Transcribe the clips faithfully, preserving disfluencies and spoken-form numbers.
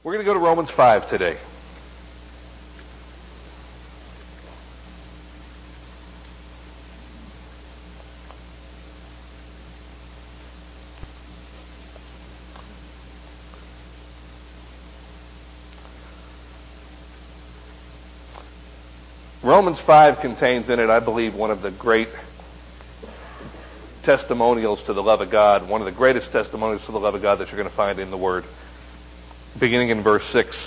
We're going to go to Romans five today. Romans five contains in it, I believe, one of the great testimonials to the love of God, one of the greatest testimonials to the love of God that you're going to find in the Word. Beginning in verse six.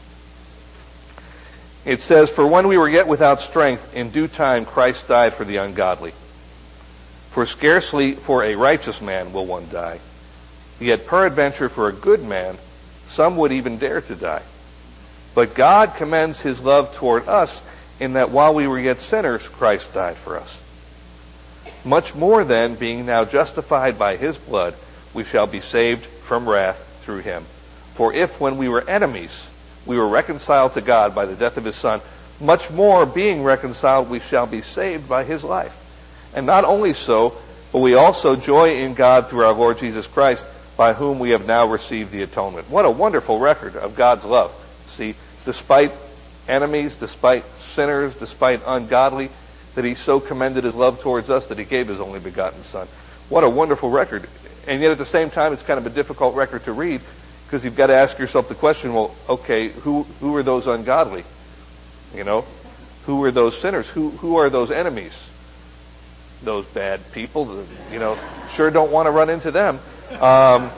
It says, "For when we were yet without strength, in due time Christ died for the ungodly. For scarcely for a righteous man will one die. Yet peradventure for a good man, some would even dare to die. But God commends his love toward us, in that while we were yet sinners, Christ died for us. Much more then, being now justified by his blood, we shall be saved from wrath through him. For if, when we were enemies, we were reconciled to God by the death of his Son, much more, being reconciled, we shall be saved by his life. And not only so, but we also joy in God through our Lord Jesus Christ, by whom we have now received the atonement." What a wonderful record of God's love. See, despite enemies, despite sinners, despite ungodly, that he so commended his love towards us that he gave his only begotten Son. What a wonderful record. And yet at the same time, it's kind of a difficult record to read, because you've got to ask yourself the question, well, okay, who who are those ungodly? You know, who are those sinners? Who who are those enemies? Those bad people that, you know, sure don't want to run into them. Um,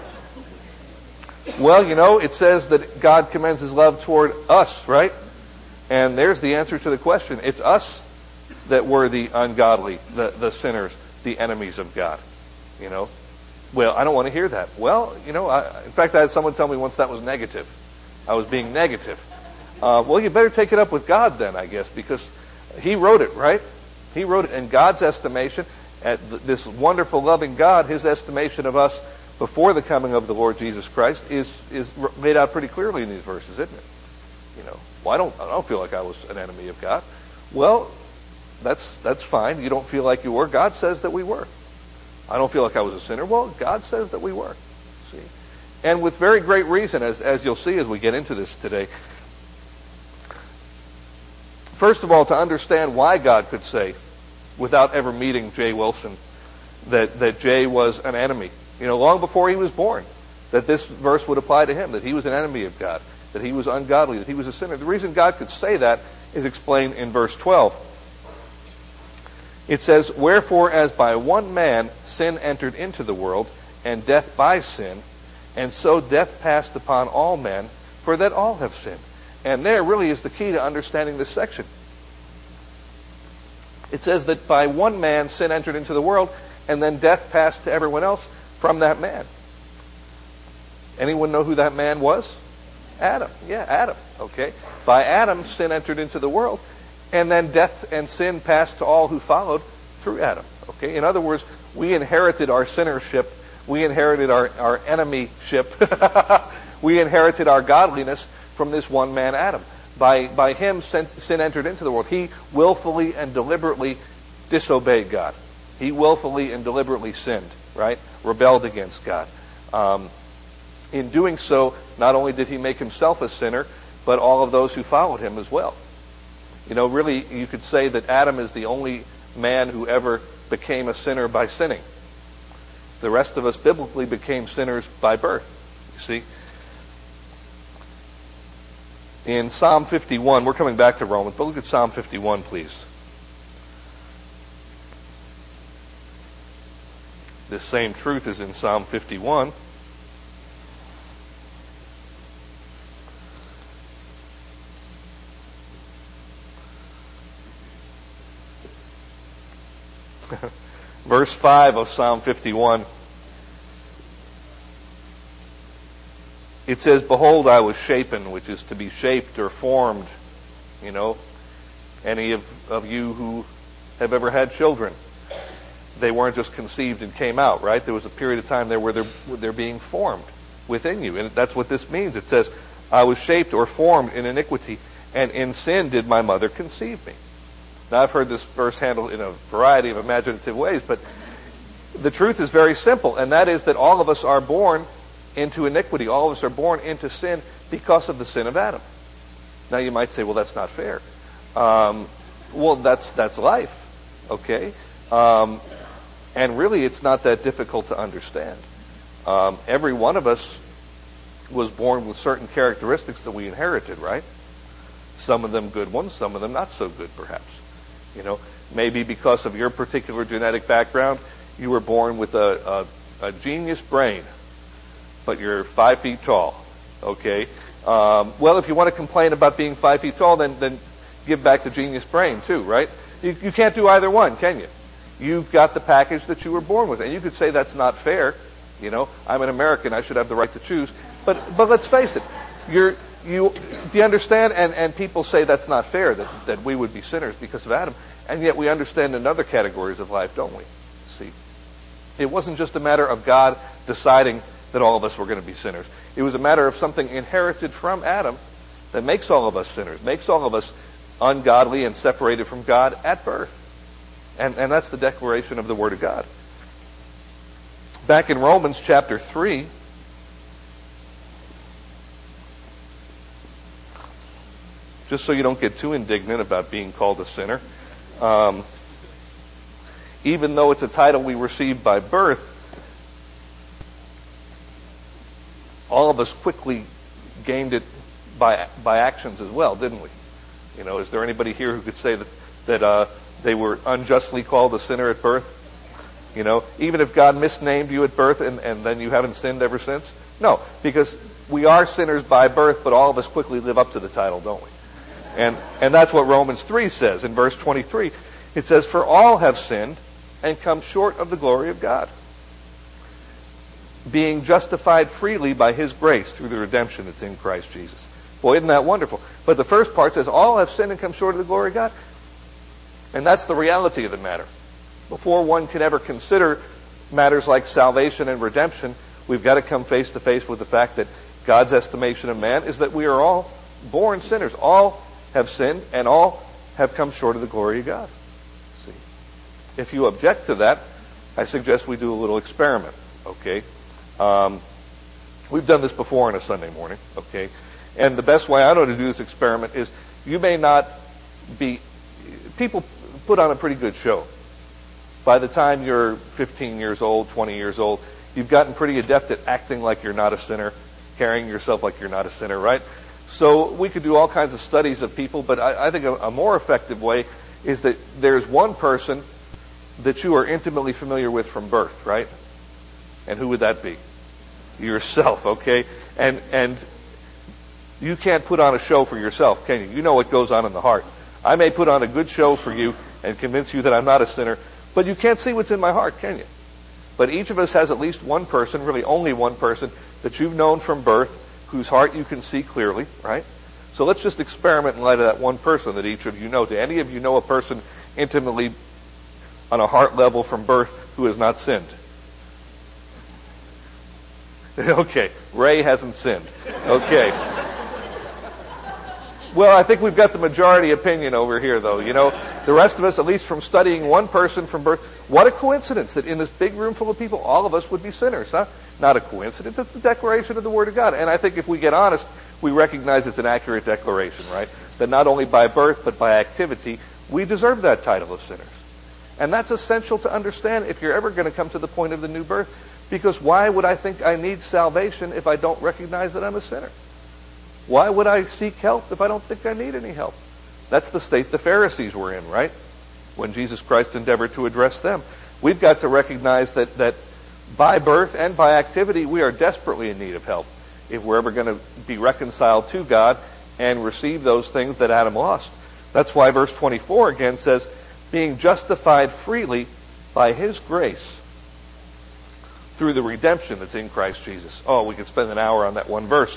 well, you know, it says that God commends his love toward us, right? And there's the answer to the question. It's us that were the ungodly, the, the sinners, the enemies of God. You know? Well, I don't want to hear that. Well, you know, I, in fact, I had someone tell me once that was negative. I was being negative. Uh, well, you better take it up with God then, I guess, because he wrote it, right? He wrote it in God's estimation. At this wonderful, loving God, his estimation of us before the coming of the Lord Jesus Christ is is laid out pretty clearly in these verses, isn't it? You know, well, I don't, I don't feel like I was an enemy of God. Well, that's that's fine. You don't feel like you were. God says that we were. I don't feel like I was a sinner. Well, God says that we were. See, and with very great reason, as as you'll see as we get into this today. First of all, to understand why God could say, without ever meeting Jay Wilson, that that Jay was an enemy. You know, long before he was born, that this verse would apply to him, that he was an enemy of God, that he was ungodly, that he was a sinner. The reason God could say that is explained in verse twelve. It says, "Wherefore, as by one man sin entered into the world, and death by sin, and so death passed upon all men, for that all have sinned." And there really is the key to understanding this section. It says that by one man sin entered into the world, and then death passed to everyone else from that man. Anyone know who that man was? Adam. Yeah, Adam. Okay. By Adam, sin entered into the world, and then death and sin passed to all who followed through Adam. Okay. In other words, we inherited our sinnership. We inherited our, our enemyship. We inherited our godliness from this one man, Adam. By by him, sin, sin entered into the world. He willfully and deliberately disobeyed God. He willfully and deliberately sinned, right? Rebelled against God. Um, in doing so, not only did he make himself a sinner, but all of those who followed him as well. You know, really, you could say that Adam is the only man who ever became a sinner by sinning. The rest of us biblically became sinners by birth, you see. In Psalm fifty-one, we're coming back to Romans, but look at Psalm fifty-one, please. This same truth is in Psalm fifty-one. Verse five of Psalm fifty-one. It says, "Behold, I was shapen," which is to be shaped or formed. You know, any of, of you who have ever had children, they weren't just conceived and came out, right? There was a period of time there where they're, where they're being formed within you. And that's what this means. It says, "I was shaped or formed in iniquity, and in sin did my mother conceive me." Now, I've heard this verse handled in a variety of imaginative ways, but the truth is very simple, and that is that all of us are born into iniquity. All of us are born into sin because of the sin of Adam. Now you might say, well, that's not fair. Um, well, that's that's life, okay? Um, and really, it's not that difficult to understand. Um, every one of us was born with certain characteristics that we inherited, right? Some of them good ones, some of them not so good, perhaps. You know, maybe because of your particular genetic background, you were born with a, a, a genius brain, but you're five feet tall, okay? Um, well, if you want to complain about being five feet tall, then, then give back the genius brain too, right? You, you can't do either one, can you? You've got the package that you were born with, and you could say that's not fair. You know, I'm an American, I should have the right to choose. But but let's face it, you're you do you understand? And and people say that's not fair, that that we would be sinners because of Adam, and yet we understand in other categories of life, don't we? See, it wasn't just a matter of God deciding that all of us were going to be sinners. It was a matter of something inherited from Adam that makes all of us sinners, makes all of us ungodly and separated from God at birth. And, and that's the declaration of the Word of God. Back in Romans chapter three, just so you don't get too indignant about being called a sinner, um, even though it's a title we received by birth, all of us quickly gained it by by actions as well, didn't we? You know, is there anybody here who could say that that uh, they were unjustly called a sinner at birth? You know, even if God misnamed you at birth and, and then you haven't sinned ever since? No, because we are sinners by birth, but all of us quickly live up to the title, don't we? And and that's what Romans three says in verse twenty-three. It says, "For all have sinned and come short of the glory of God, being justified freely by His grace through the redemption that's in Christ Jesus." Boy, isn't that wonderful? But the first part says, all have sinned and come short of the glory of God. And that's the reality of the matter. Before one can ever consider matters like salvation and redemption, we've got to come face to face with the fact that God's estimation of man is that we are all born sinners. All have sinned and all have come short of the glory of God. See, if you object to that, I suggest we do a little experiment. Okay, um, we've done this before on a Sunday morning. Okay, and the best way I know to do this experiment is you may not be. People put on a pretty good show. By the time you're fifteen years old, twenty years old, you've gotten pretty adept at acting like you're not a sinner, carrying yourself like you're not a sinner, right? So we could do all kinds of studies of people, but I, I think a, a more effective way is that there's one person that you are intimately familiar with from birth, right? And who would that be? Yourself, okay? And and you can't put on a show for yourself, can you? You know what goes on in the heart. I may put on a good show for you and convince you that I'm not a sinner, but you can't see what's in my heart, can you? But each of us has at least one person, really only one person, that you've known from birth, whose heart you can see clearly, right? So let's just experiment in light of that one person that each of you know. Do any of you know a person intimately on a heart level from birth who has not sinned? Okay, Ray hasn't sinned. Okay. Well, I think we've got the majority opinion over here, though. You know, the rest of us, at least from studying one person from birth, what a coincidence that in this big room full of people, all of us would be sinners, huh? Not a coincidence. It's the declaration of the Word of God. And I think if we get honest, we recognize it's an accurate declaration, right? That not only by birth, but by activity, we deserve that title of sinners. And that's essential to understand if you're ever going to come to the point of the new birth. Because why would I think I need salvation if I don't recognize that I'm a sinner? Why would I seek help if I don't think I need any help? That's the state the Pharisees were in, right? When Jesus Christ endeavored to address them. We've got to recognize that, that by birth and by activity, we are desperately in need of help if we're ever going to be reconciled to God and receive those things that Adam lost. That's why verse twenty-four again says, being justified freely by His grace through the redemption that's in Christ Jesus. Oh, we could spend an hour on that one verse.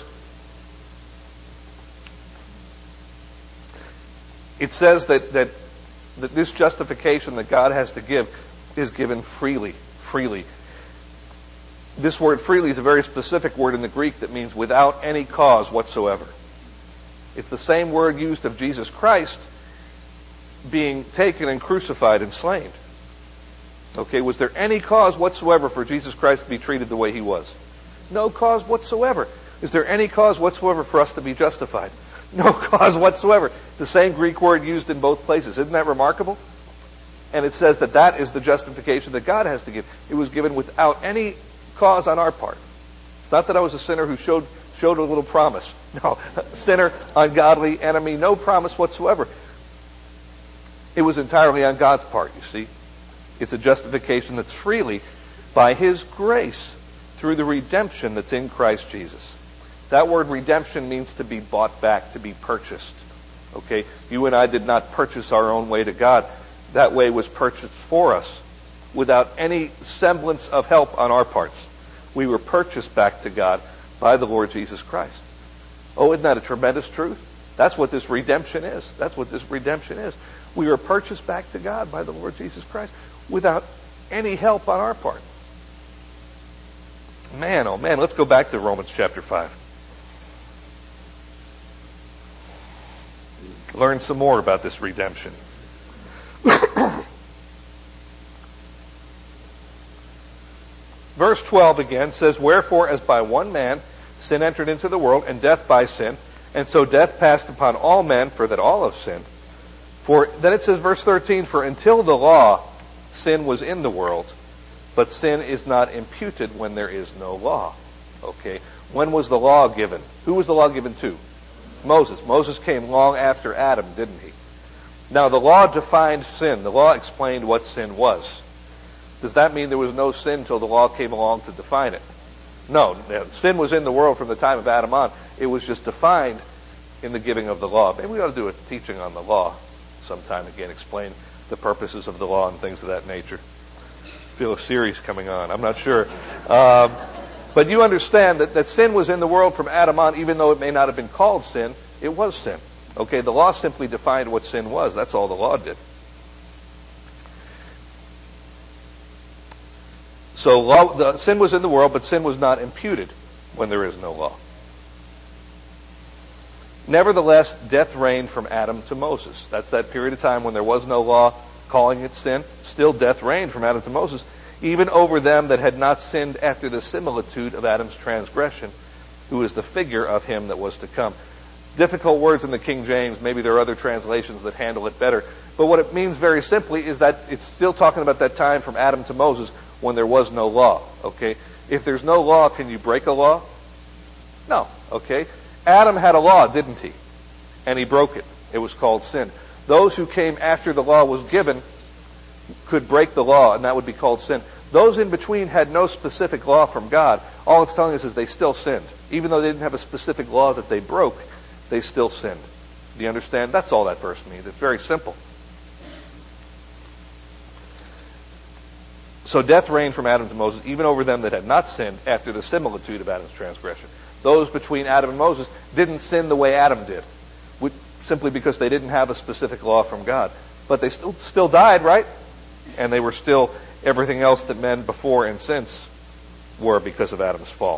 It says that, that that this justification that God has to give is given freely, freely. This word freely is a very specific word in the Greek that means without any cause whatsoever. It's the same word used of Jesus Christ being taken and crucified and slain. Okay, was there any cause whatsoever for Jesus Christ to be treated the way He was? No cause whatsoever. Is there any cause whatsoever for us to be justified? No cause whatsoever. The same Greek word used in both places. Isn't that remarkable? And it says that that is the justification that God has to give. It was given without any cause on our part. It's not that I was a sinner who showed showed a little promise. No, sinner, ungodly, enemy, no promise whatsoever. It was entirely on God's part, you see. It's a justification that's freely by His grace through the redemption that's in Christ Jesus. That word redemption means to be bought back, to be purchased. Okay? You and I did not purchase our own way to God. That way was purchased for us without any semblance of help on our parts. We were purchased back to God by the Lord Jesus Christ. Oh, isn't that a tremendous truth? That's what this redemption is. That's what this redemption is. We were purchased back to God by the Lord Jesus Christ without any help on our part. Man, oh man, let's go back to Romans chapter five. Learn some more about this redemption. Verse twelve again says, "Wherefore, as by one man sin entered into the world, and death by sin, and so death passed upon all men, for that all have sinned. For," then it says, verse thirteen, "For until the law, sin was in the world, but sin is not imputed when there is no law." Okay, when was the law given? Who was the law given to? Moses. Moses came long after Adam, didn't he? Now, the law defined sin. The law explained what sin was. Does that mean there was no sin until the law came along to define it? No. Sin was in the world from the time of Adam on. It was just defined in the giving of the law. Maybe we ought to do a teaching on the law sometime again, explain the purposes of the law and things of that nature. I feel a series coming on. I'm not sure. Um, but you understand that, that sin was in the world from Adam on, even though it may not have been called sin, it was sin. Okay, the law simply defined what sin was. That's all the law did. So law, the sin was in the world, but sin was not imputed when there is no law. Nevertheless, death reigned from Adam to Moses. That's that period of time when there was no law calling it sin. Still death reigned from Adam to Moses, even over them that had not sinned after the similitude of Adam's transgression, who is the figure of him that was to come. Difficult words in the King James. Maybe there are other translations that handle it better. But what it means very simply is that it's still talking about that time from Adam to Moses when there was no law. Okay? If there's no law, can you break a law? No. Okay? Adam had a law, didn't he? And he broke it. It was called sin. Those who came after the law was given could break the law, and that would be called sin. Those in between had no specific law from God. All it's telling us is they still sinned. Even though they didn't have a specific law that they broke, they still sinned. Do you understand? That's all that verse means. It's very simple. So death reigned from Adam to Moses, even over them that had not sinned after the similitude of Adam's transgression. Those between Adam and Moses didn't sin the way Adam did, simply because they didn't have a specific law from God. But they still still died, right? And they were still everything else that men before and since were because of Adam's fall.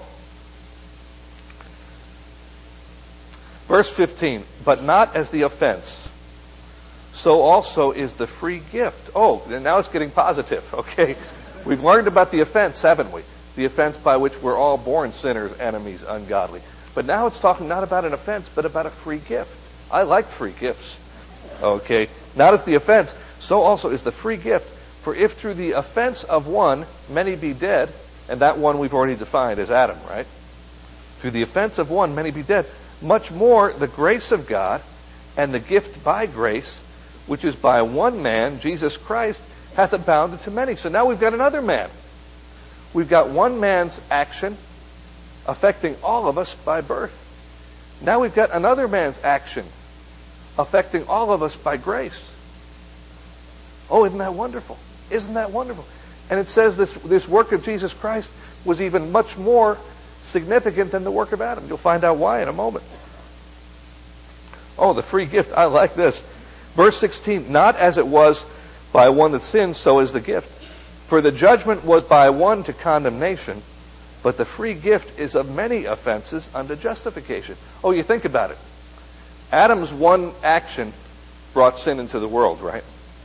Verse fifteen, "But not as the offense, so also is the free gift." Oh, and now it's getting positive, okay? We've learned about the offense, haven't we? The offense by which we're all born sinners, enemies, ungodly. But now it's talking not about an offense, but about a free gift. I like free gifts. Okay? Not as the offense, so also is the free gift. For if through the offense of one many be dead, and that one we've already defined as Adam, right? Through the offense of one many be dead, much more the grace of God and the gift by grace, which is by one man, Jesus Christ, hath abounded to many. So now we've got another man. We've got one man's action affecting all of us by birth. Now we've got another man's action affecting all of us by grace. Oh, isn't that wonderful? Isn't that wonderful? And it says this, this work of Jesus Christ was even much more significant than the work of Adam. You'll find out why in a moment. Oh, the free gift. I like this. Verse sixteen, "Not as it was by one that sinned, so is the gift. For the judgment was by one to condemnation, but the free gift is of many offenses unto justification." Oh, you think about it. Adam's one action brought sin into the world, right?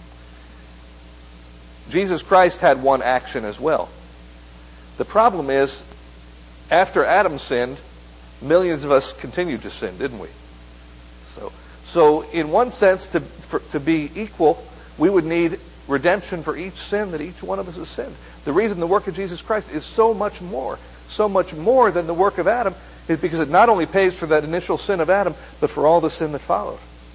Jesus Christ had one action as well. The problem is, after Adam sinned, millions of us continued to sin, didn't we? So, so in one sense, to for, to be equal, we would need redemption for each sin that each one of us has sinned. The reason the work of Jesus Christ is so much more, so much more than the work of Adam, is because it not only pays for that initial sin of Adam, but for all the sin that followed.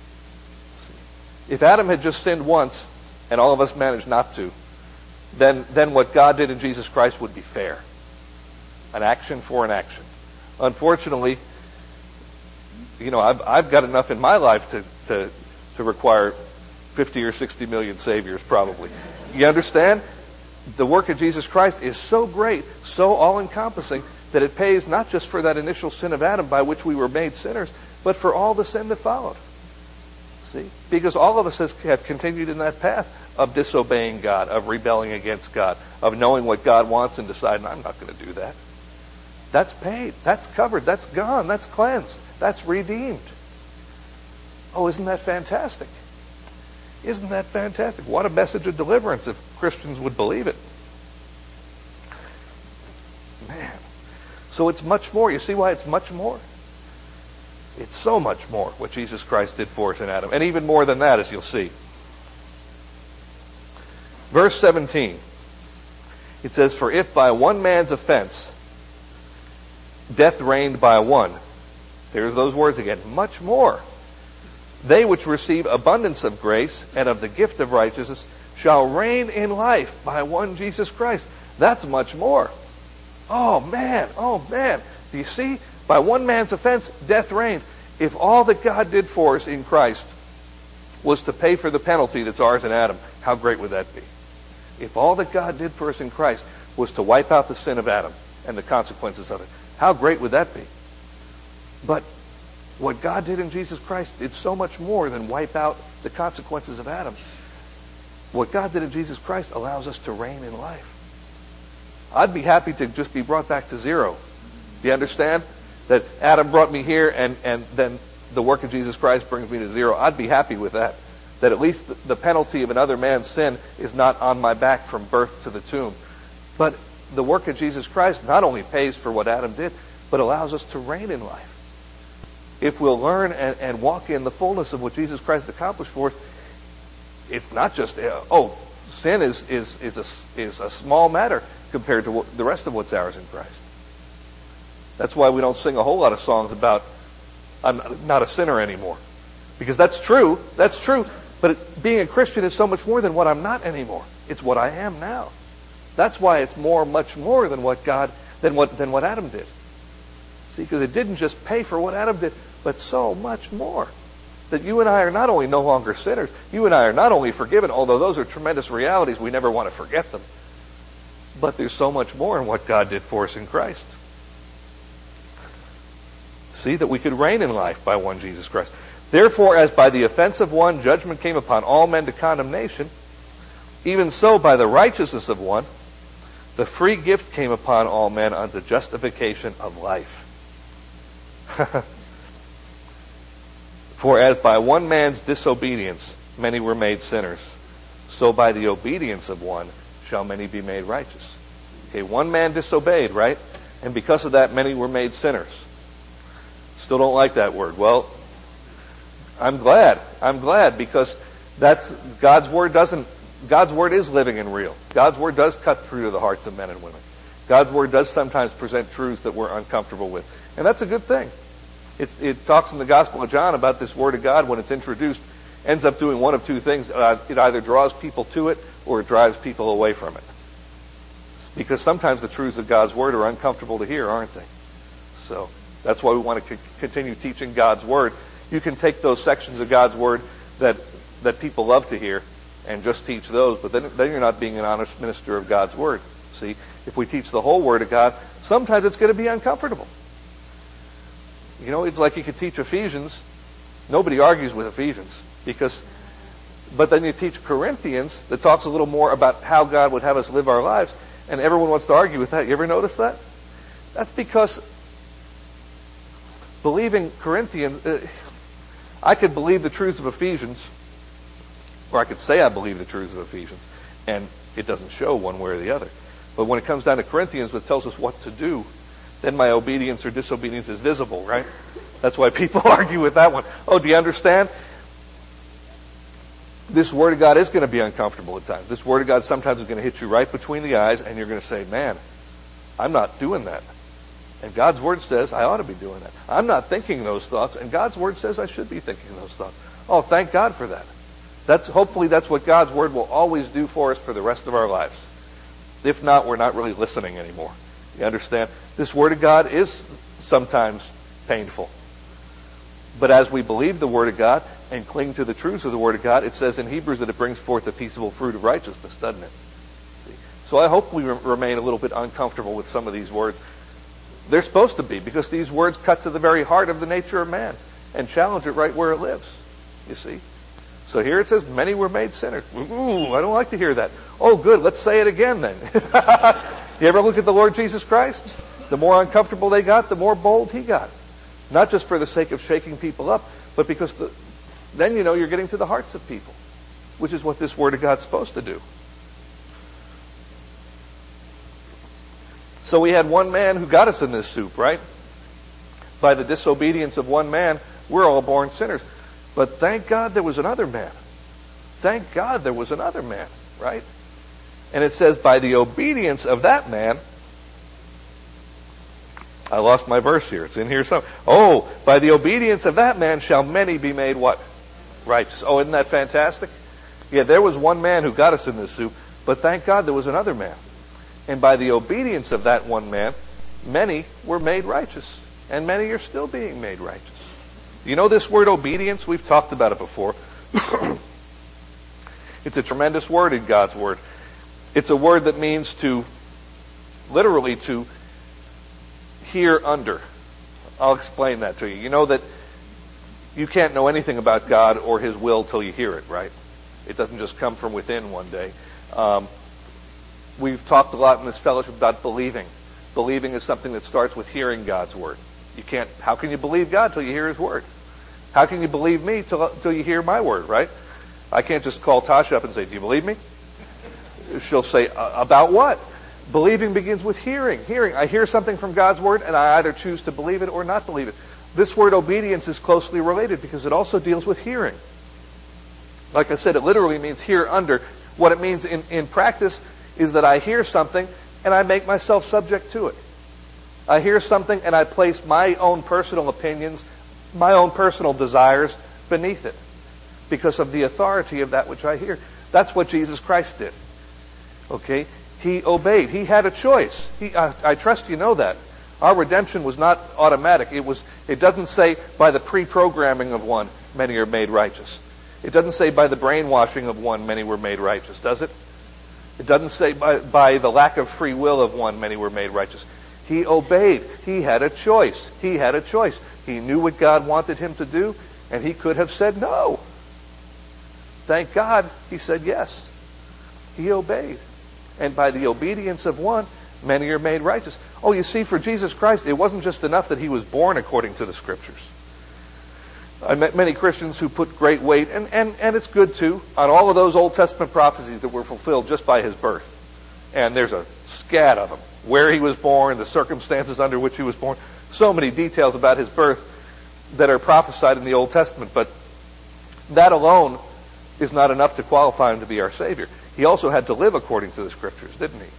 If Adam had just sinned once, and all of us managed not to, then, then what God did in Jesus Christ would be fair. An action for an action. Unfortunately, you know, I've, I've got enough in my life to, to, to require fifty or sixty million saviors, probably. You understand? The work of Jesus Christ is so great, so all-encompassing, that it pays not just for that initial sin of Adam by which we were made sinners, but for all the sin that followed. See? Because all of us has, have continued in that path of disobeying God, of rebelling against God, of knowing what God wants and deciding, I'm not going to do that. That's paid. That's covered. That's gone. That's cleansed. That's redeemed. Oh, isn't that fantastic? Isn't that fantastic? What a message of deliverance if Christians would believe it. Man. So it's much more. You see why it's much more? It's so much more what Jesus Christ did for us in Adam. And even more than that, as you'll see. Verse seventeen. It says, for if by one man's offense death reigned by one. There's those words again. Much more. They which receive abundance of grace and of the gift of righteousness shall reign in life by one Jesus Christ. That's much more. Oh man, oh man. Do you see? By one man's offense, death reigned. If all that God did for us in Christ was to pay for the penalty that's ours in Adam, how great would that be? If all that God did for us in Christ was to wipe out the sin of Adam and the consequences of it, how great would that be? But what God did in Jesus Christ did so much more than wipe out the consequences of Adam. What God did in Jesus Christ allows us to reign in life. I'd be happy to just be brought back to zero. Do you understand? That Adam brought me here and, and then the work of Jesus Christ brings me to zero. I'd be happy with that. That at least the, the penalty of another man's sin is not on my back from birth to the tomb. But the work of Jesus Christ not only pays for what Adam did, but allows us to reign in life. If we'll learn and, and walk in the fullness of what Jesus Christ accomplished for us, it's not just, uh, oh, sin is, is, is, a, is a small matter compared to what, the rest of what's ours in Christ. That's why we don't sing a whole lot of songs about, I'm not a sinner anymore. Because that's true, that's true. But it, being a Christian is so much more than what I'm not anymore. It's what I am now. That's why it's more, much more than what God, than what, than what Adam did. See, because it didn't just pay for what Adam did, but so much more. That you and I are not only no longer sinners, you and I are not only forgiven, although those are tremendous realities, we never want to forget them. But there's so much more in what God did for us in Christ. See, that we could reign in life by one Jesus Christ. Therefore, as by the offense of one, judgment came upon all men to condemnation, even so by the righteousness of one, the free gift came upon all men unto justification of life. For as by one man's disobedience many were made sinners, so by the obedience of one shall many be made righteous. Okay, one man disobeyed, right? And because of that, many were made sinners. Still don't like that word. Well, I'm glad. I'm glad because that's God's word doesn't God's word is living and real. God's word does cut through to the hearts of men and women. God's word does sometimes present truths that we're uncomfortable with. And that's a good thing. It's, it talks in the Gospel of John about this word of God when it's introduced, ends up doing one of two things. Uh, it either draws people to it or it drives people away from it. Because sometimes the truths of God's word are uncomfortable to hear, aren't they? So that's why we want to c- continue teaching God's word. You can take those sections of God's word that that people love to hear and just teach those, but then, then you're not being an honest minister of God's word. See, if we teach the whole word of God, sometimes it's going to be uncomfortable. You know, it's like you could teach Ephesians. Nobody argues with Ephesians because, but then you teach Corinthians that talks a little more about how God would have us live our lives, and everyone wants to argue with that. You ever notice that? That's because believing Corinthians, uh, I could believe the truths of Ephesians, or I could say I believe the truths of Ephesians, and it doesn't show one way or the other. But when it comes down to Corinthians, which tells us what to do, then my obedience or disobedience is visible, right? That's why people argue with that one. Oh, do you understand? This Word of God is going to be uncomfortable at times. This Word of God sometimes is going to hit you right between the eyes, and you're going to say, man, I'm not doing that. And God's Word says I ought to be doing that. I'm not thinking those thoughts, and God's Word says I should be thinking those thoughts. Oh, thank God for that. That's hopefully that's what God's Word will always do for us for the rest of our lives. If not, we're not really listening anymore. You understand? This Word of God is sometimes painful. But as we believe the Word of God and cling to the truths of the Word of God, it says in Hebrews that it brings forth the peaceable fruit of righteousness, doesn't it? See? So I hope we re- remain a little bit uncomfortable with some of these words. They're supposed to be, because these words cut to the very heart of the nature of man and challenge it right where it lives. You see? So here it says, many were made sinners. Ooh, I don't like to hear that. Oh, good, let's say it again then. You ever look at the Lord Jesus Christ? The more uncomfortable they got, the more bold he got. Not just for the sake of shaking people up, but because the, then you know you're getting to the hearts of people, which is what this Word of God's supposed to do. So we had one man who got us in this soup, right? By the disobedience of one man, we're all born sinners. But thank God there was another man. Thank God there was another man, right? And it says, by the obedience of that man, I lost my verse here. It's in here somewhere. Oh, by the obedience of that man shall many be made what? Righteous. Oh, isn't that fantastic? Yeah, there was one man who got us in this soup, but thank God there was another man. And by the obedience of that one man, many were made righteous. And many are still being made righteous. You know this word obedience? We've talked about it before. It's a tremendous word in God's Word. It's a word that means to, literally to hear under. I'll explain that to you. You know that you can't know anything about God or His will till you hear it, right? It doesn't just come from within one day. Um, we've talked a lot in this fellowship about believing. Believing is something that starts with hearing God's Word. You can't. How can you believe God till you hear His Word? How can you believe me till, till you hear my word, right? I can't just call Tasha up and say, do you believe me? She'll say, about what? Believing begins with hearing. Hearing. I hear something from God's Word, and I either choose to believe it or not believe it. This word obedience is closely related because it also deals with hearing. Like I said, it literally means hear under. What it means in, in practice is that I hear something and I make myself subject to it. I hear something and I place my own personal opinions, my own personal desires beneath it because of the authority of that which I hear. That's what Jesus Christ did. Okay? He obeyed. He had a choice. He, I, I trust you know that. Our redemption was not automatic. It was. It doesn't say by the pre-programming of one, many are made righteous. It doesn't say by the brainwashing of one, many were made righteous, does it? It doesn't say by, by the lack of free will of one, many were made righteous. He obeyed. He had a choice. He had a choice. He knew what God wanted him to do, and he could have said no. Thank God he said yes. He obeyed. And by the obedience of one, many are made righteous. Oh, you see, for Jesus Christ, it wasn't just enough that he was born according to the Scriptures. I met many Christians who put great weight, and, and, and it's good too, on all of those Old Testament prophecies that were fulfilled just by his birth. And there's a scat of them. Where he was born, the circumstances under which he was born. So many details about his birth that are prophesied in the Old Testament. But that alone is not enough to qualify him to be our Savior. He also had to live according to the Scriptures, didn't he?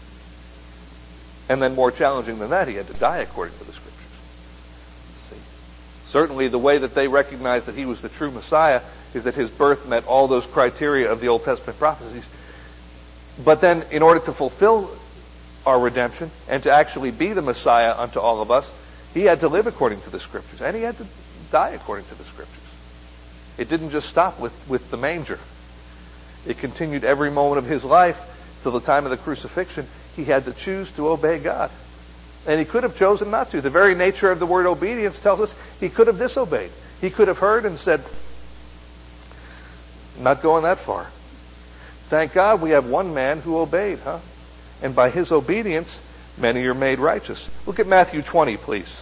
And then more challenging than that, he had to die according to the Scriptures. See? Certainly the way that they recognized that he was the true Messiah is that his birth met all those criteria of the Old Testament prophecies. But then in order to fulfill our redemption and to actually be the Messiah unto all of us, he had to live according to the Scriptures. And he had to die according to the Scriptures. It didn't just stop with, with the manger. It continued every moment of his life till the time of the crucifixion. He had to choose to obey God. And he could have chosen not to. The very nature of the word obedience tells us he could have disobeyed. He could have heard and said, not going that far. Thank God we have one man who obeyed, huh? And by his obedience, many are made righteous. Look at Matthew twenty, please.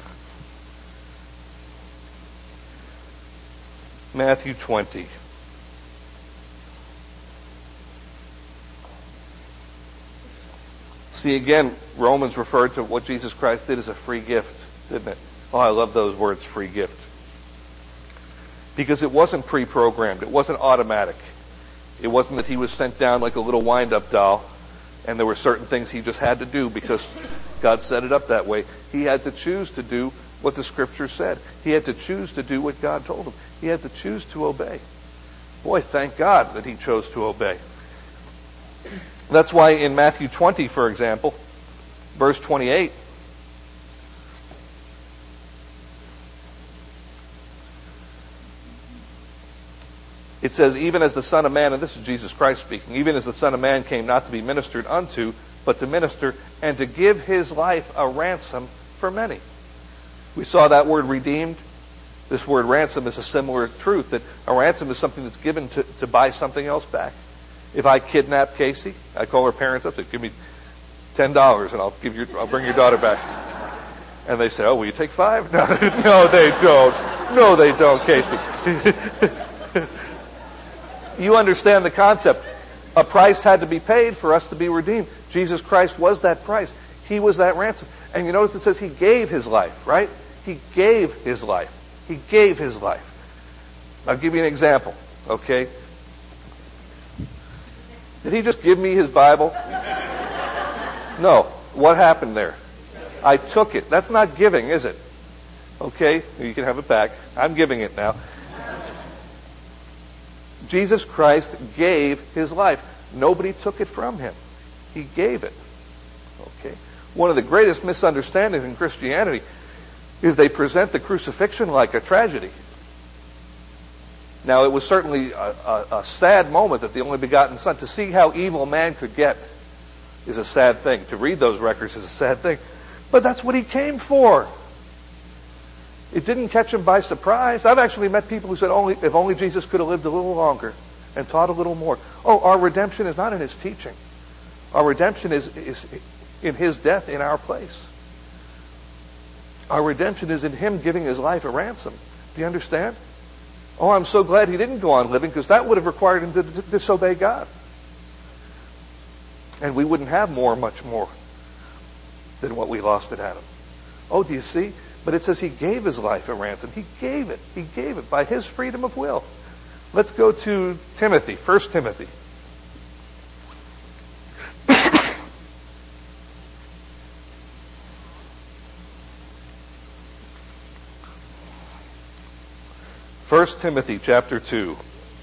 Matthew twenty. See, again, Romans referred to what Jesus Christ did as a free gift, didn't it? Oh, I love those words, free gift. Because it wasn't pre-programmed. It wasn't automatic. It wasn't that he was sent down like a little wind-up doll and there were certain things he just had to do because God set it up that way. He had to choose to do what the Scripture said. He had to choose to do what God told him. He had to choose to obey. Boy, thank God that he chose to obey. That's why in Matthew twenty, for example, verse twenty-eight, it says, even as the Son of Man, and this is Jesus Christ speaking, even as the Son of Man came not to be ministered unto, but to minister, and to give his life a ransom for many. We saw that word redeemed. This word ransom is a similar truth, that a ransom is something that's given to, to buy something else back. If I kidnap Casey, I call her parents up, say, give me ten dollars and I'll give your, I'll bring your daughter back. And they say, oh, will you take five? No, no they don't. No, they don't, Casey. You understand the concept. A price had to be paid for us to be redeemed. Jesus Christ was that price. He was that ransom. And you notice it says he gave his life, right? He gave his life. He gave his life. I'll give you an example, okay? Did he just give me his Bible? No. What happened there? I took it. That's not giving, is it? Okay? You can have it back. I'm giving it now. Jesus Christ gave his life. Nobody took it from him. He gave it. Okay? One of the greatest misunderstandings in Christianity is they present the crucifixion like a tragedy. Now, it was certainly a, a, a sad moment that the only begotten Son, to see how evil man could get is a sad thing. To read those records is a sad thing. But that's what he came for. It didn't catch him by surprise. I've actually met people who said, only if only Jesus could have lived a little longer and taught a little more. Oh, our redemption is not in his teaching. Our redemption is, is in his death in our place. Our redemption is in him giving his life a ransom. Do you understand? Oh, I'm so glad he didn't go on living, because that would have required him to d- disobey God. And we wouldn't have more, much more than what we lost at Adam. Oh, do you see? But it says he gave his life a ransom. He gave it. He gave it by his freedom of will. Let's go to Timothy, First Timothy. First Timothy chapter two.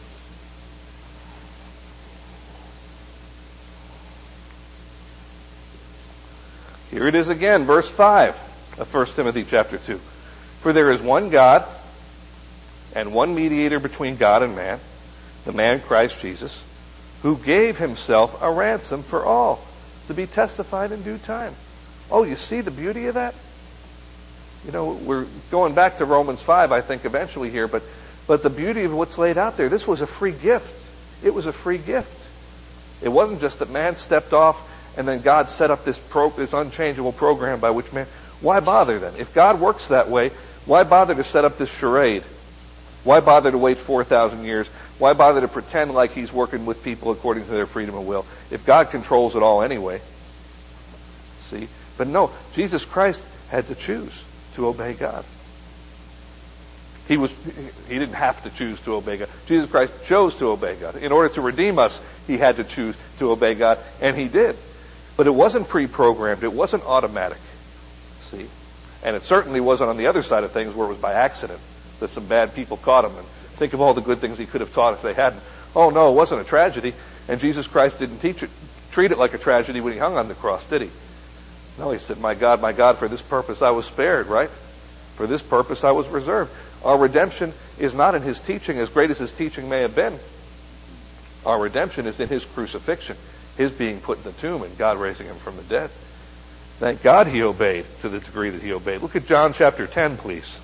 Here it is again, verse five of First Timothy chapter two. For there is one God and one mediator between God and man, the man Christ Jesus, who gave himself a ransom for all, to be testified in due time. Oh, you see the beauty of that? You know, we're going back to Romans five, I think, eventually here, but but the beauty of what's laid out there, this was a free gift. It was a free gift. It wasn't just that man stepped off and then God set up this pro, this unchangeable program by which man... Why bother then? If God works that way, why bother to set up this charade? Why bother to wait four thousand years? Why bother to pretend like he's working with people according to their freedom of will? If God controls it all anyway. See? But no, Jesus Christ had to choose to obey God. He was he didn't have to choose to obey God. Jesus Christ chose to obey God. In order to redeem us, he had to choose to obey God, and he did. But it wasn't pre-programmed. It wasn't automatic. See? And it certainly wasn't on the other side of things where it was by accident that some bad people caught him. And think of all the good things he could have taught if they hadn't. Oh, no, it wasn't a tragedy. And Jesus Christ didn't teach it, treat it like a tragedy when he hung on the cross, did he? No, he said, my God, my God, for this purpose I was spared, right? For this purpose I was reserved. Our redemption is not in his teaching, as great as his teaching may have been. Our redemption is in his crucifixion, his being put in the tomb and God raising him from the dead. Thank God he obeyed to the degree that he obeyed. Look at John chapter ten, please.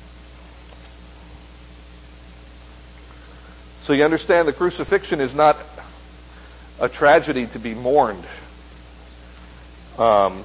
So you understand the crucifixion is not a tragedy to be mourned. Um,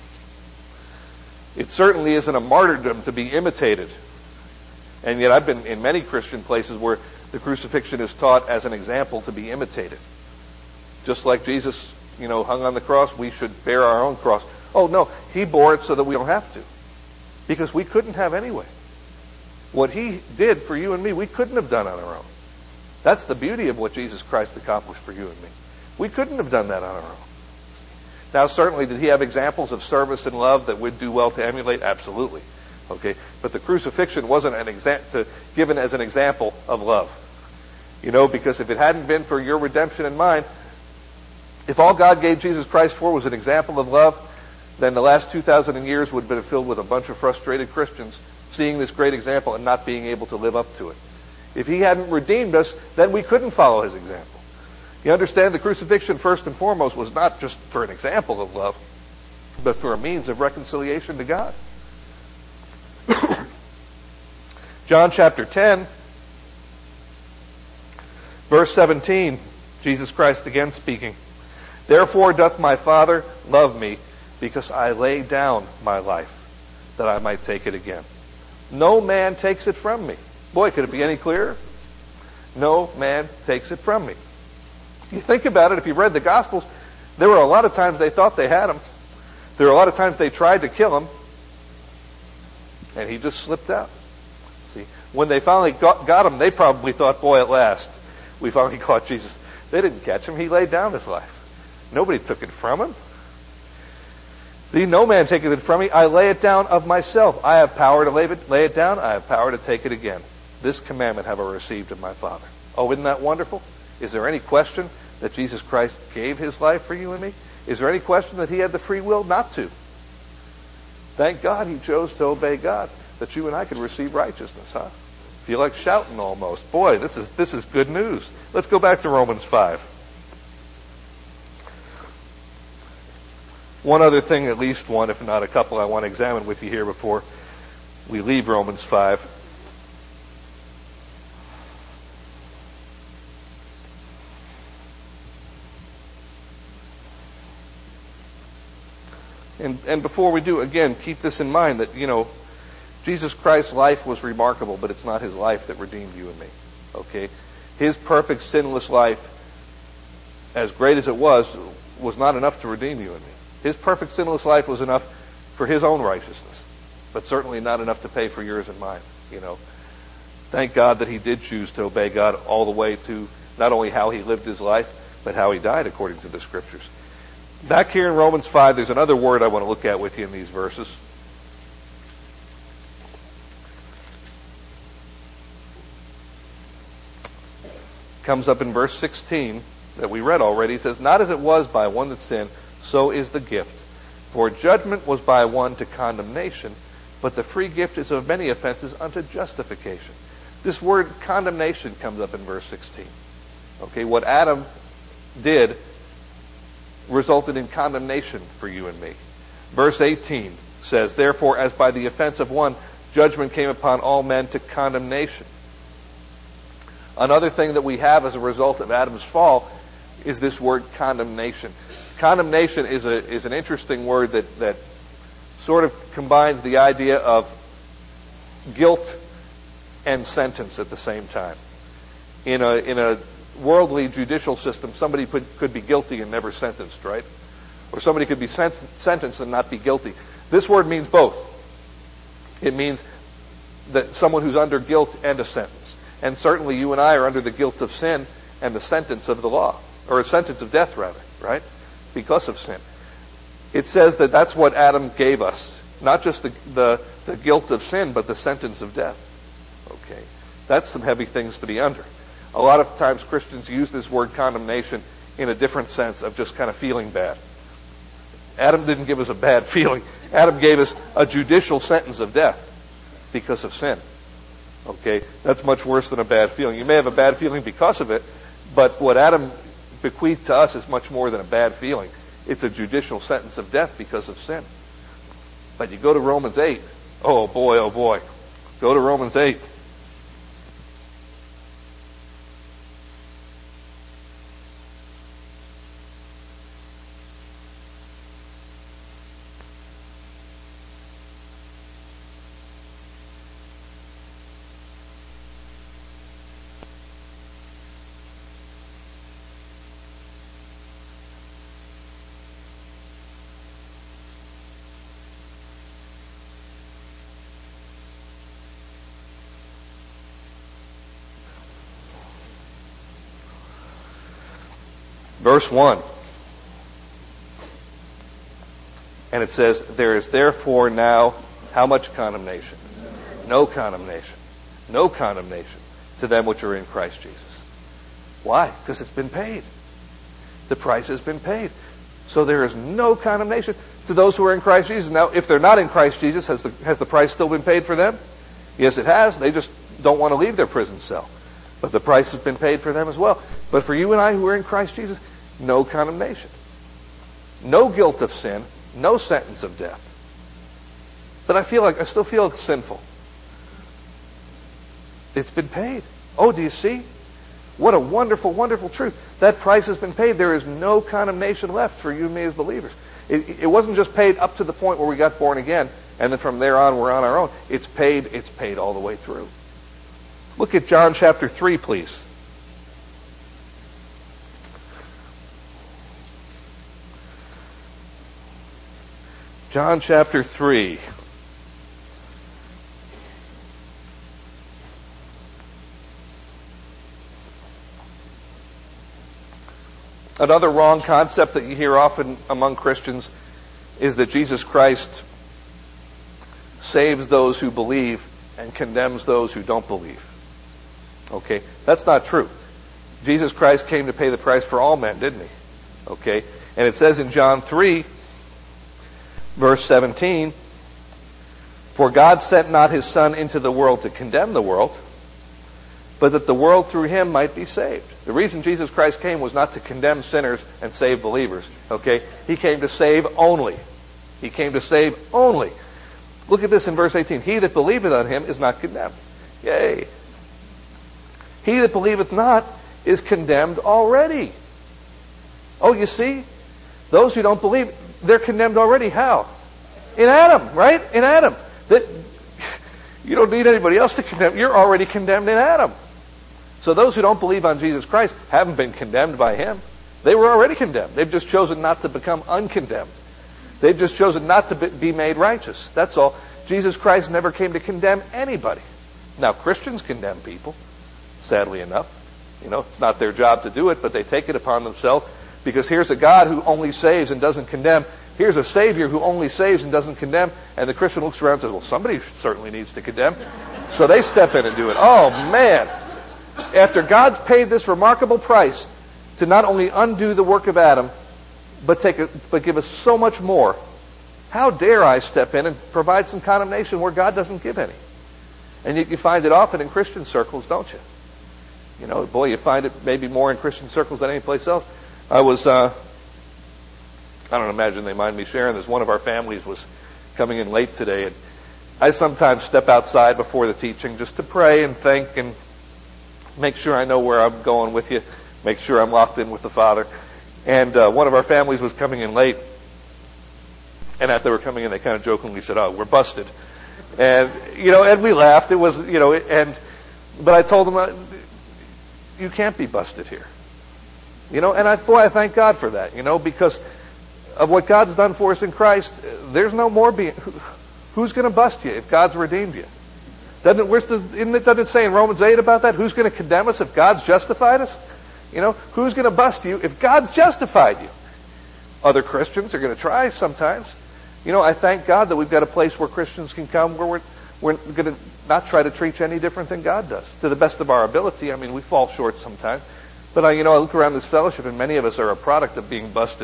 it certainly isn't a martyrdom to be imitated. And yet I've been in many Christian places where the crucifixion is taught as an example to be imitated. Just like Jesus you know, hung on the cross, we should bear our own cross. Oh, no, he bore it so that we don't have to. Because we couldn't have anyway. What he did for you and me, we couldn't have done on our own. That's the beauty of what Jesus Christ accomplished for you and me. We couldn't have done that on our own. Now, certainly, did he have examples of service and love that we'd do well to emulate? Absolutely. Okay, but the crucifixion wasn't an exa- to, given as an example of love. You know, because if it hadn't been for your redemption and mine, if all God gave Jesus Christ for was an example of love, then the last two thousand years would have been filled with a bunch of frustrated Christians seeing this great example and not being able to live up to it. If he hadn't redeemed us, then we couldn't follow his example. You understand, the crucifixion, first and foremost, was not just for an example of love, but for a means of reconciliation to God. John chapter ten, verse seventeen, Jesus Christ again speaking. Therefore doth my Father love me, because I lay down my life, that I might take it again. No man takes it from me. Boy, could it be any clearer? No man takes it from me. You think about it, if you've read the Gospels, there were a lot of times they thought they had him. There were a lot of times they tried to kill him, and he just slipped out. See, when they finally got, got him, they probably thought, boy, at last, we finally caught Jesus. They didn't catch him. He laid down his life. Nobody took it from him. See, no man taketh it from me. I lay it down of myself. I have power to lay it, lay it down. I have power to take it again. This commandment have I received of my Father. Oh, isn't that wonderful? Is there any question that Jesus Christ gave his life for you and me? Is there any question that he had the free will not to? Thank God he chose to obey God, that you and I could receive righteousness, huh? Feel like shouting almost. Boy, this is this is good news. Let's go back to Romans five. One other thing, at least one, if not a couple, I want to examine with you here before we leave Romans five. And, and before we do, again, keep this in mind that, you know, Jesus Christ's life was remarkable, but it's not his life that redeemed you and me. Okay? His perfect, sinless life, as great as it was, was not enough to redeem you and me. His perfect, sinless life was enough for his own righteousness, but certainly not enough to pay for yours and mine. You know, thank God that he did choose to obey God all the way to not only how he lived his life, but how he died according to the Scriptures. Back here in Romans five, there's another word I want to look at with you in these verses. Comes up in verse sixteen that we read already. It says, not as it was by one that sinned, so is the gift. For judgment was by one to condemnation, but the free gift is of many offenses unto justification. This word condemnation comes up in verse sixteen. Okay, what Adam did resulted in condemnation for you and me. Verse eighteen says, therefore, as by the offense of one, judgment came upon all men to condemnation. Another thing that we have as a result of Adam's fall is this word condemnation. Condemnation is a is an interesting word that, that sort of combines the idea of guilt and sentence at the same time. In a in a worldly judicial system, somebody could, could be guilty and never sentenced, right? Or somebody could be sen- sentenced and not be guilty. This word means both. It means that someone who's under guilt and a sentence. And certainly you and I are under the guilt of sin and the sentence of the law, or a sentence of death, rather, right? Because of sin. It says that that's what Adam gave us. Not just the, the, the guilt of sin, but the sentence of death. Okay. That's some heavy things to be under. A lot of times Christians use this word condemnation in a different sense of just kind of feeling bad. Adam didn't give us a bad feeling. Adam gave us a judicial sentence of death because of sin. Okay? That's much worse than a bad feeling. You may have a bad feeling because of it, but what Adam bequeathed to us is much more than a bad feeling. It's a judicial sentence of death because of sin. But you go to Romans eight. Oh boy, oh boy. Go to Romans eight. Verse one. And it says, there is therefore now how much condemnation? No condemnation. No condemnation to them which are in Christ Jesus. Why? Because it's been paid. The price has been paid. So there is no condemnation to those who are in Christ Jesus. Now, if they're not in Christ Jesus, has the, has the price still been paid for them? Yes, it has. They just don't want to leave their prison cell. But the price has been paid for them as well. But for you and I who are in Christ Jesus, no condemnation. No guilt of sin. No sentence of death. But I feel like I still feel sinful. It's been paid. Oh, do you see? What a wonderful, wonderful truth. That price has been paid. There is no condemnation left for you and me as believers. It, it wasn't just paid up to the point where we got born again, and then from there on we're on our own. It's paid, it's paid all the way through. Look at John chapter three, please. John chapter three. Another wrong concept that you hear often among Christians is that Jesus Christ saves those who believe and condemns those who don't believe. Okay? That's not true. Jesus Christ came to pay the price for all men, didn't he? Okay? And it says in John three, verse seventeen, for God sent not his Son into the world to condemn the world, but that the world through him might be saved. The reason Jesus Christ came was not to condemn sinners and save believers. Okay? He came to save only. He came to save only. Look at this in verse eighteen. He that believeth on him is not condemned. Yay. He that believeth not is condemned already. Oh, you see? Those who don't believe, they're condemned already. How? In Adam, right? In Adam. That you don't need anybody else to condemn. You're already condemned in Adam. So those who don't believe on Jesus Christ haven't been condemned by him. They were already condemned. They've just chosen not to become uncondemned. They've just chosen not to be made righteous. That's all. Jesus Christ never came to condemn anybody. Now, Christians condemn people, sadly enough. You know, it's not their job to do it, but they take it upon themselves because here's a God who only saves and doesn't condemn. Here's a Savior who only saves and doesn't condemn. And the Christian looks around and says, well, somebody certainly needs to condemn. So they step in and do it. Oh, man. After God's paid this remarkable price to not only undo the work of Adam, but take a, but give us so much more, how dare I step in and provide some condemnation where God doesn't give any? And you, you find it often in Christian circles, don't you? You know, boy, you find it maybe more in Christian circles than any place else. I was, uh, I don't imagine they mind me sharing this. One of our families was coming in late today, and I sometimes step outside before the teaching just to pray and think and make sure I know where I'm going with you, make sure I'm locked in with the Father. And uh, one of our families was coming in late, and as they were coming in, they kind of jokingly said, "Oh, we're busted." And you know, and we laughed. It was, you know, and but I told them, uh, "You can't be busted here." You know, and I, boy, I thank God for that. You know, because of what God's done for us in Christ, there's no more being. Who's going to bust you if God's redeemed you? Doesn't it, where's the, isn't it, doesn't it say in Romans eight about that? Who's going to condemn us if God's justified us? You know, who's going to bust you if God's justified you? Other Christians are going to try sometimes. You know, I thank God that we've got a place where Christians can come where we're, we're going to not try to treat you any different than God does, to the best of our ability. I mean, we fall short sometimes. But, I, you know, I look around this fellowship, and many of us are a product of being busted.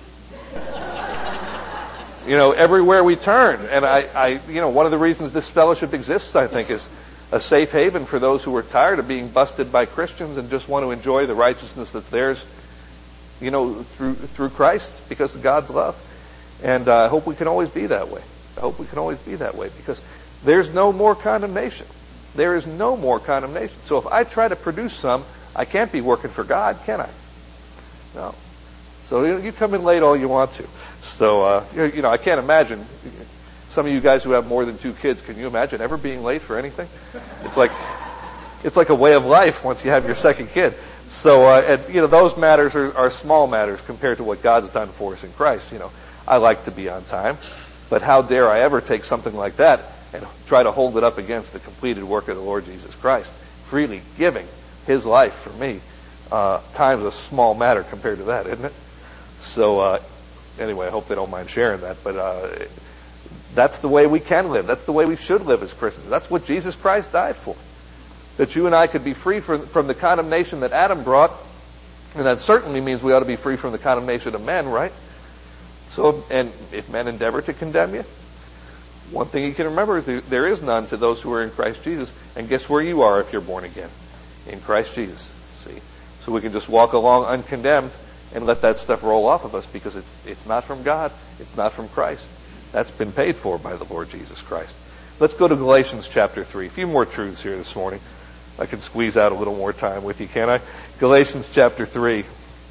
You know, everywhere we turn. And I, I, you know, one of the reasons this fellowship exists, I think, is a safe haven for those who are tired of being busted by Christians and just want to enjoy the righteousness that's theirs, you know, through through Christ because of God's love. And uh, I hope we can always be that way. I hope we can always be that way because there's no more condemnation. There is no more condemnation. So if I try to produce some, I can't be working for God, can I? No. So you, know, you come in late all you want to. So, uh, you know, I can't imagine, some of you guys who have more than two kids, can you imagine ever being late for anything? It's like, it's like a way of life once you have your second kid. So, uh, and, you know, those matters are, are small matters compared to what God's done for us in Christ. You know, I like to be on time, but how dare I ever take something like that and try to hold it up against the completed work of the Lord Jesus Christ, freely giving his life for me. Uh, time's a small matter compared to that, isn't it? So uh, anyway, I hope they don't mind sharing that. But uh, that's the way we can live. That's the way we should live as Christians. That's what Jesus Christ died for. That you and I could be free from, from the condemnation that Adam brought. And that certainly means we ought to be free from the condemnation of men, right? So, and if men endeavor to condemn you, one thing you can remember is there, there is none to those who are in Christ Jesus. And guess where you are if you're born again? In Christ Jesus. See? So we can just walk along uncondemned and let that stuff roll off of us because it's it's not from God. It's not from Christ. That's been paid for by the Lord Jesus Christ. Let's go to Galatians chapter three. A few more truths here this morning. I can squeeze out a little more time with you, can't I? Galatians chapter three.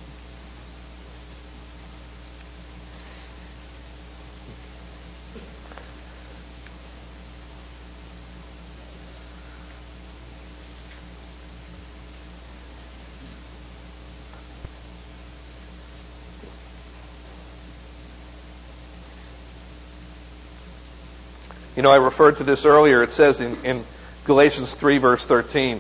You know, I referred to this earlier. It says in, in Galatians three, verse thirteen,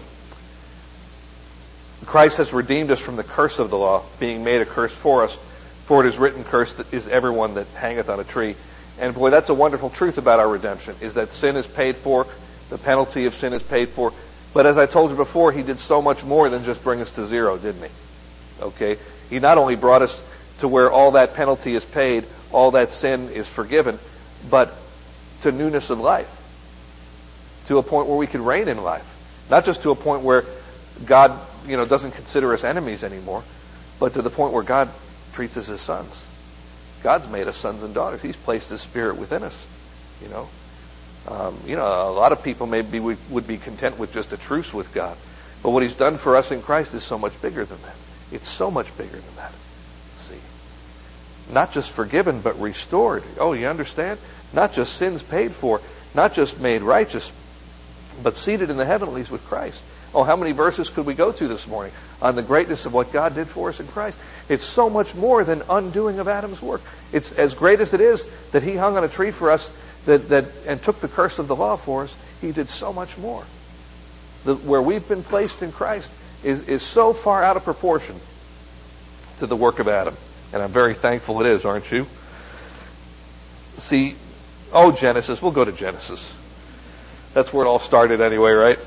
Christ has redeemed us from the curse of the law, being made a curse for us. For it is written, cursed is everyone that hangeth on a tree. And boy, that's a wonderful truth about our redemption, is that sin is paid for, the penalty of sin is paid for. But as I told you before, he did so much more than just bring us to zero, didn't he? Okay? He not only brought us to where all that penalty is paid, all that sin is forgiven, but to newness of life, to a point where we can reign in life. Not just to a point where God, you know, doesn't consider us enemies anymore, but to the point where God treats us as sons. God's made us sons and daughters. He's placed His Spirit within us. You know, um, you know, a lot of people maybe would, would be content with just a truce with God, but what He's done for us in Christ is so much bigger than that. It's so much bigger than that. See, not just forgiven, but restored. Oh, you understand? Not just sins paid for, not just made righteous, but seated in the heavenlies with Christ. Oh, how many verses could we go to this morning on the greatness of what God did for us in Christ? It's so much more than undoing of Adam's work. It's as great as it is that He hung on a tree for us that, that and took the curse of the law for us. He did so much more. The, where we've been placed in Christ is, is so far out of proportion to the work of Adam. And I'm very thankful it is, aren't you? See, oh, Genesis. We'll go to Genesis. That's where it all started anyway, right?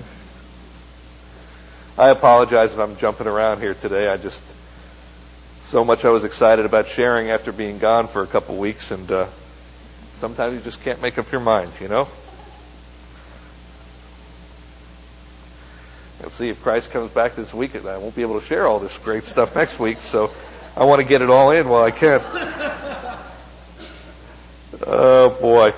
I apologize if I'm jumping around here today. I just, so much I was excited about sharing after being gone for a couple weeks, and uh, sometimes you just can't make up your mind, you know? Let's see, if Christ comes back this week, I won't be able to share all this great stuff next week, so I want to get it all in while I can. Oh, boy.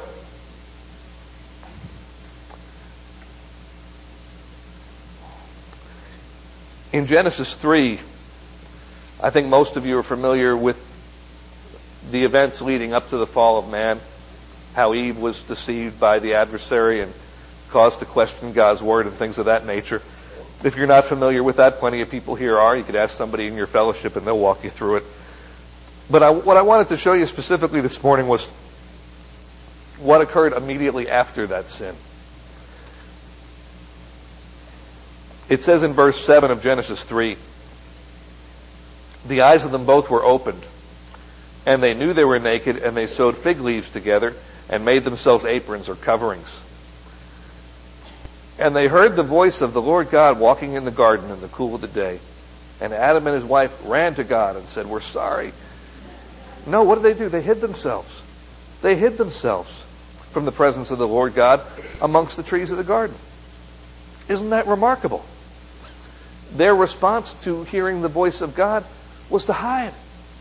In Genesis three, I think most of you are familiar with the events leading up to the fall of man, how Eve was deceived by the adversary and caused to question God's word and things of that nature. If you're not familiar with that, plenty of people here are. You could ask somebody in your fellowship and they'll walk you through it. But I, what I wanted to show you specifically this morning was what occurred immediately after that sin. It says in verse seven of Genesis three, the eyes of them both were opened, and they knew they were naked, and they sewed fig leaves together and made themselves aprons or coverings. And they heard the voice of the Lord God walking in the garden in the cool of the day. And Adam and his wife ran to God and said, "We're sorry." No, what did they do? They hid themselves. They hid themselves from the presence of the Lord God amongst the trees of the garden. Isn't that remarkable? Their response to hearing the voice of God was to hide.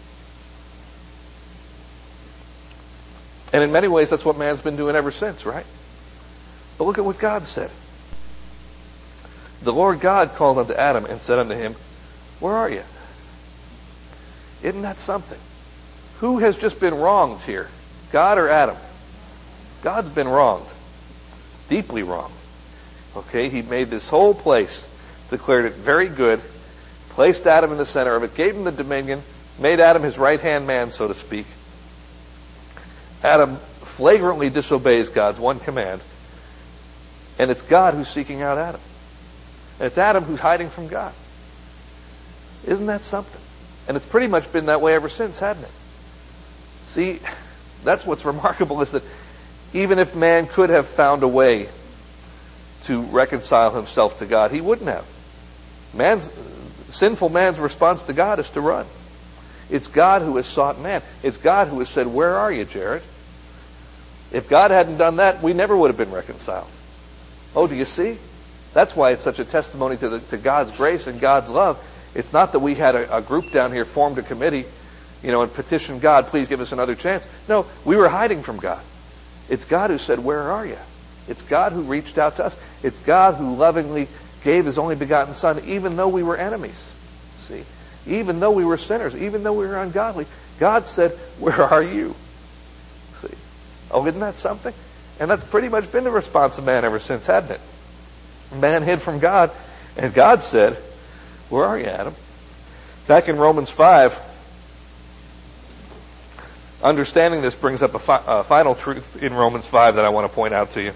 And in many ways, that's what man's been doing ever since, right? But look at what God said. The Lord God called unto Adam and said unto him, "Where are you?" Isn't that something? Who has just been wronged here? God or Adam? God's been wronged. Deeply wronged. Okay, He made this whole place, declared it very good, placed Adam in the center of it, gave him the dominion, made Adam his right-hand man, so to speak. Adam flagrantly disobeys God's one command, and it's God who's seeking out Adam. And it's Adam who's hiding from God. Isn't that something? And it's pretty much been that way ever since, hasn't it? See, that's what's remarkable, is that even if man could have found a way to reconcile himself to God, he wouldn't have. Man's sinful man's response to God is to run. It's God who has sought man. It's God who has said, "Where are you, Jared?" If God hadn't done that, we never would have been reconciled. Oh, do you see? That's why it's such a testimony to, the, to God's grace and God's love. It's not that we had a, a group down here, formed a committee, you know, and petitioned God, "Please give us another chance." No, we were hiding from God. It's God who said, "Where are you?" It's God who reached out to us. It's God who lovingly gave His only begotten Son, even though we were enemies. See? Even though we were sinners, even though we were ungodly, God said, "Where are you?" See? Oh, isn't that something? And that's pretty much been the response of man ever since, hasn't it? Man hid from God, and God said, "Where are you, Adam?" Back in Romans five, understanding this brings up a, fi- a final truth in Romans five that I want to point out to you.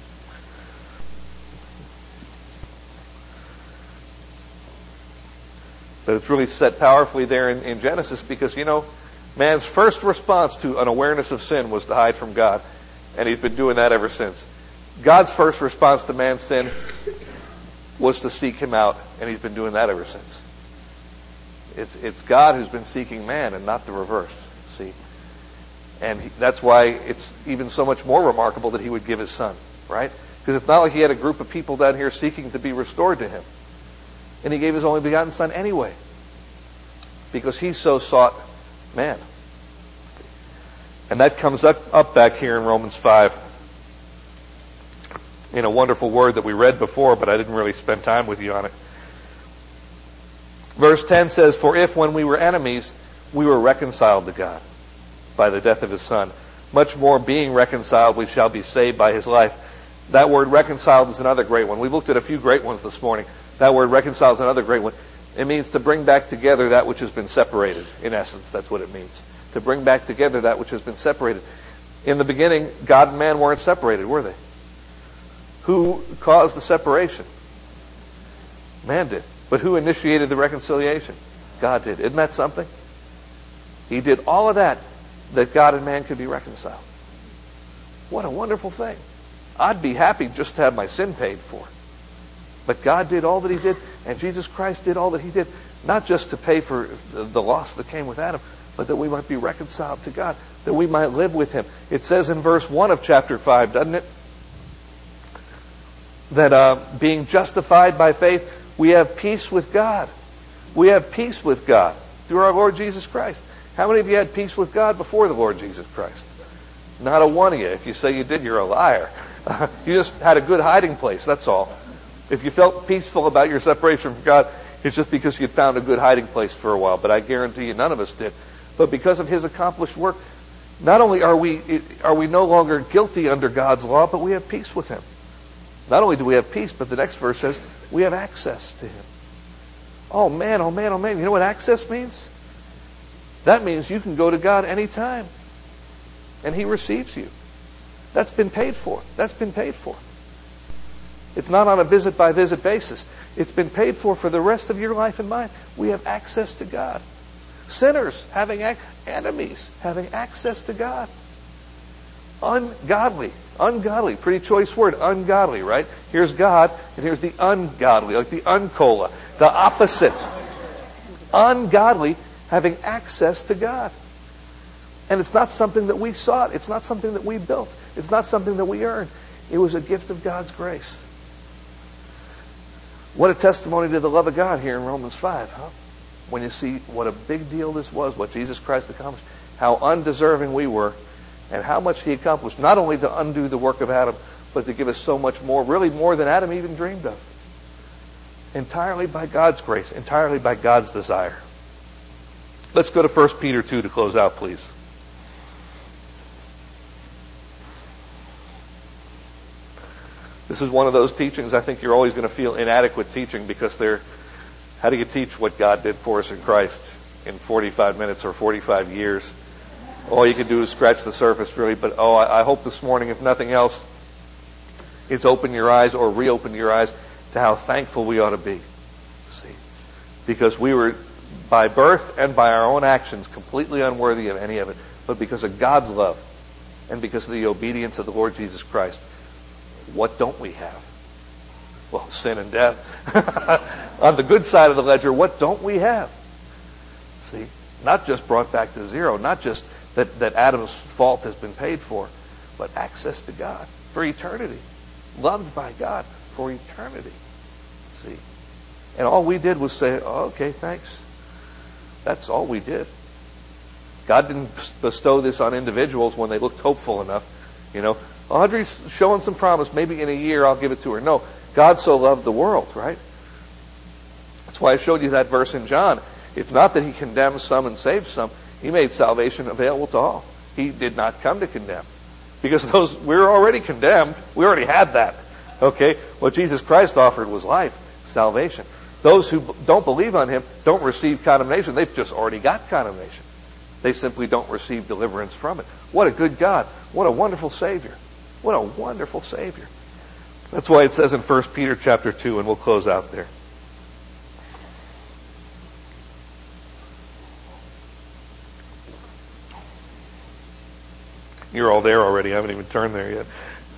But it's really set powerfully there in, in Genesis, because, you know, man's first response to an awareness of sin was to hide from God. And he's been doing that ever since. God's first response to man's sin was to seek him out, and he's been doing that ever since. It's it's God who's been seeking man, and not the reverse. See? And he, that's why it's even so much more remarkable that he would give his Son, right? Because it's not like he had a group of people down here seeking to be restored to him. And he gave his only begotten Son anyway, because he so sought man. And that comes up, up back here in Romans five in a wonderful word that we read before, but I didn't really spend time with you on it. Verse ten says, "For if when we were enemies, we were reconciled to God by the death of His Son, much more being reconciled, we shall be saved by His life." That word reconciled is another great one. We looked at a few great ones this morning. That word reconciled is another great one. It means to bring back together that which has been separated. In essence, that's what it means. To bring back together that which has been separated. In the beginning, God and man weren't separated, were they? Who caused the separation? Man did. But who initiated the reconciliation? God did. Isn't that something? He did all of that, that God and man could be reconciled. What a wonderful thing. I'd be happy just to have my sin paid for. But God did all that He did, and Jesus Christ did all that He did, not just to pay for the loss that came with Adam, but that we might be reconciled to God, that we might live with Him. It says in verse one of chapter five, doesn't it? That uh, being justified by faith, we have peace with God. We have peace with God through our Lord Jesus Christ. How many of you had peace with God before the Lord Jesus Christ? Not a one of you. If you say you did, you're a liar. You just had a good hiding place, that's all. If you felt peaceful about your separation from God, it's just because you'd found a good hiding place for a while. But I guarantee you none of us did. But because of His accomplished work, not only are we are we no longer guilty under God's law, but we have peace with Him. Not only do we have peace, but the next verse says we have access to Him. Oh man, oh man, oh man. You know what access means? That means you can go to God anytime, and He receives you. That's been paid for. That's been paid for. It's not on a visit-by-visit basis. It's been paid for for the rest of your life and mine. We have access to God. Sinners having ac- enemies having access to God. Ungodly. Ungodly. Pretty choice word. Ungodly, right? Here's God, and here's the ungodly, like the uncola. The opposite. Ungodly having access to God. And it's not something that we sought. It's not something that we built. It's not something that we earned. It was a gift of God's grace. What a testimony to the love of God here in Romans five, huh? When you see what a big deal this was, what Jesus Christ accomplished, how undeserving we were, and how much He accomplished, not only to undo the work of Adam, but to give us so much more, really more than Adam even dreamed of. Entirely by God's grace, entirely by God's desire. Let's go to First Peter two to close out, please. This is one of those teachings I think you're always going to feel inadequate teaching, because they're, how do you teach what God did for us in Christ in forty-five minutes or forty-five years? All you can do is scratch the surface, really. But oh, I, I hope this morning, if nothing else, it's opened your eyes or reopened your eyes to how thankful we ought to be. See, because we were by birth and by our own actions, completely unworthy of any of it, but because of God's love and because of the obedience of the Lord Jesus Christ. What don't we have? Well, sin and death. On the good side of the ledger, what don't we have? See, not just brought back to zero, not just that, that Adam's fault has been paid for, but access to God for eternity. Loved by God for eternity. See? And all we did was say, oh, okay, thanks. That's all we did. God didn't bestow this on individuals when they looked hopeful enough. You know, Audrey's showing some promise. Maybe in a year I'll give it to her. No, God so loved the world, right? That's why I showed you that verse in John. It's not that he condemns some and saves some. He made salvation available to all. He did not come to condemn. Because those we were already condemned. We already had that. Okay? What Jesus Christ offered was life, salvation. Those who don't believe on him don't receive condemnation. They've just already got condemnation. They simply don't receive deliverance from it. What a good God. What a wonderful Savior. What a wonderful Savior. That's why it says in First Peter chapter two, and we'll close out there. You're all there already. I haven't even turned there yet.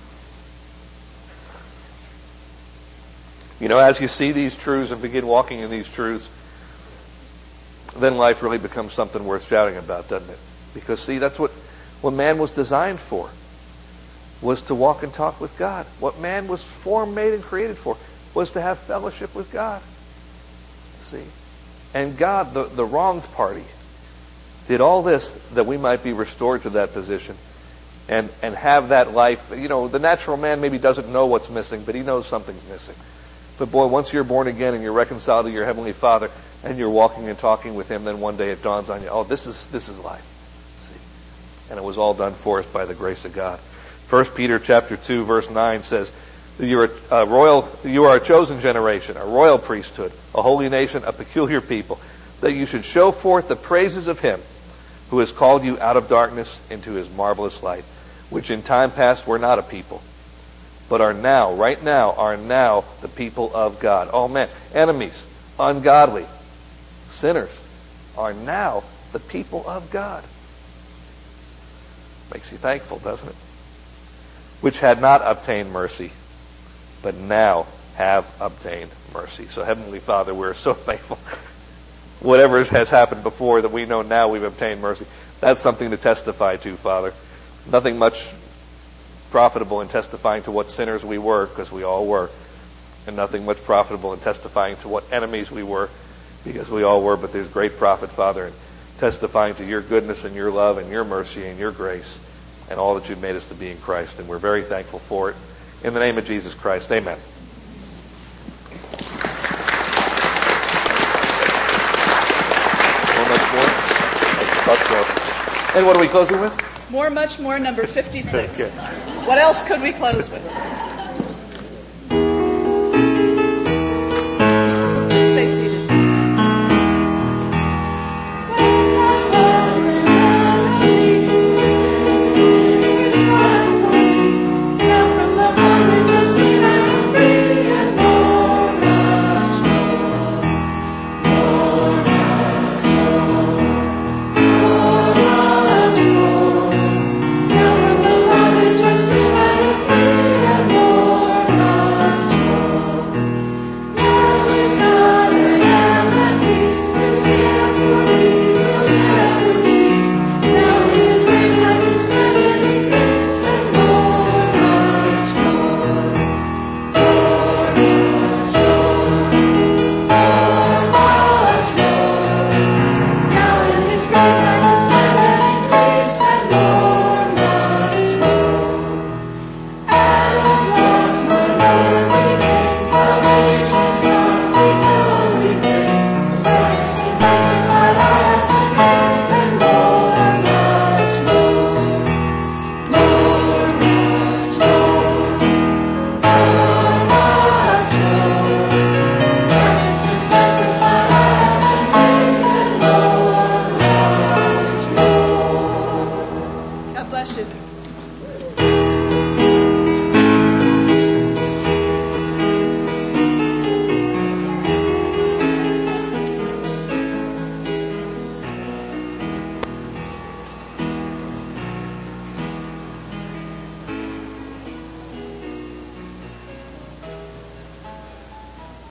You know, as you see these truths and begin walking in these truths, then life really becomes something worth shouting about, doesn't it? Because, see, that's what, what man was designed for, was to walk and talk with God. What man was formed, made, and created for was to have fellowship with God. See? And God, the, the wronged party, did all this that we might be restored to that position and, and have that life. You know, the natural man maybe doesn't know what's missing, but he knows something's missing. But boy, once you're born again and you're reconciled to your Heavenly Father and you're walking and talking with Him, then one day it dawns on you, oh, this is this is life. See? And it was all done for us by the grace of God. First Peter chapter two, verse nine says, You're a royal, you are a chosen generation, a royal priesthood, a holy nation, a peculiar people, that you should show forth the praises of Him who has called you out of darkness into His marvelous light, which in time past were not a people, but are now, right now, are now the people of God. Oh man, enemies, ungodly, sinners, are now the people of God. Makes you thankful, doesn't it? Which had not obtained mercy, but now have obtained mercy. So Heavenly Father, we're so thankful. Whatever has happened before that we know now we've obtained mercy, that's something to testify to, Father. Nothing much profitable in testifying to what sinners we were, because we all were, and nothing much profitable in testifying to what enemies we were, because we all were, but there's great profit, Father, in testifying to your goodness and your love and your mercy and your grace and all that you've made us to be in Christ, and we're very thankful for it. In the name of Jesus Christ, amen. One much more? I thought so. And what are we closing with? More, much more, number fifty-six. Okay. What else could we close with? Stay seated.